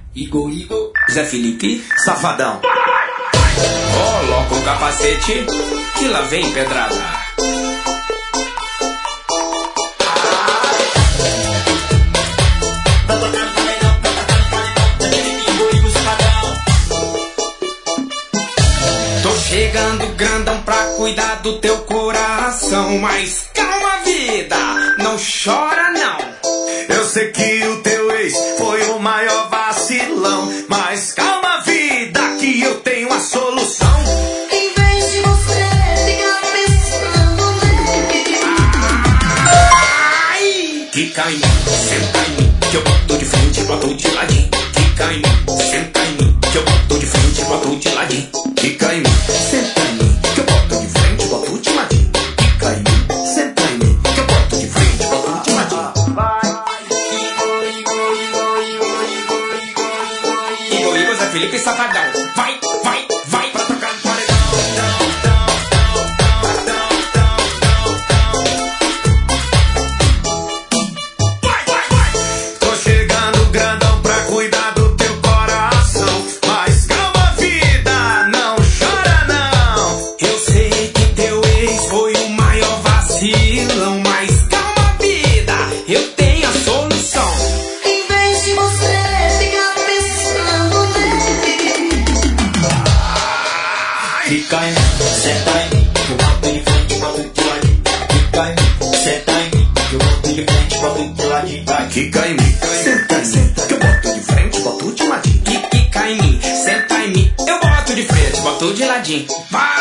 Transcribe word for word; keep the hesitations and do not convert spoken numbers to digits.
Igor, Igor, Zé Felipe, Safadão. coloca o capacete que lá vem pedrada. Tô chegando grandão pra cuidar do teu coração, mas calma vida, não chora não. Eu sei que o teu ex foi o maior vacilão, mas calma vida que eu tenho a solução. Em vez de você ficar pensando nele, Ai, quica em mim, senta em mim, que eu boto de frente e boto de ladinho. Quica em mim, senta em mim, que eu boto de frente e boto de ladinho. Quica em mim, senta em mim, que eu boto de frente, boto de ladinho. Quica em mim, senta em mim, que eu boto de frente, boto de ladinho. Igor, Igor, Zé Felipe e Safadão. Vai, vai, vai pra tocar no paredão. Vai, vai, vai. Tô chegando grandão pra cuidar do teu coração, mas calma vida, não chora não. Eu sei que teu ex foi o maior vacilão, mas calma vida, eu tenho a solução. em vez de você ficar pensando nele, Fica em mim, senta em mim, que eu boto de frente, boto de ladinho. Fica em mim, senta em mim, que eu boto de frente, boto de ladinho. Vai, quica em mim, senta em mim, que eu boto de frente, boto de ladinho. Que quica em mim, senta em mim, eu boto de frente, boto de ladinho. Vai!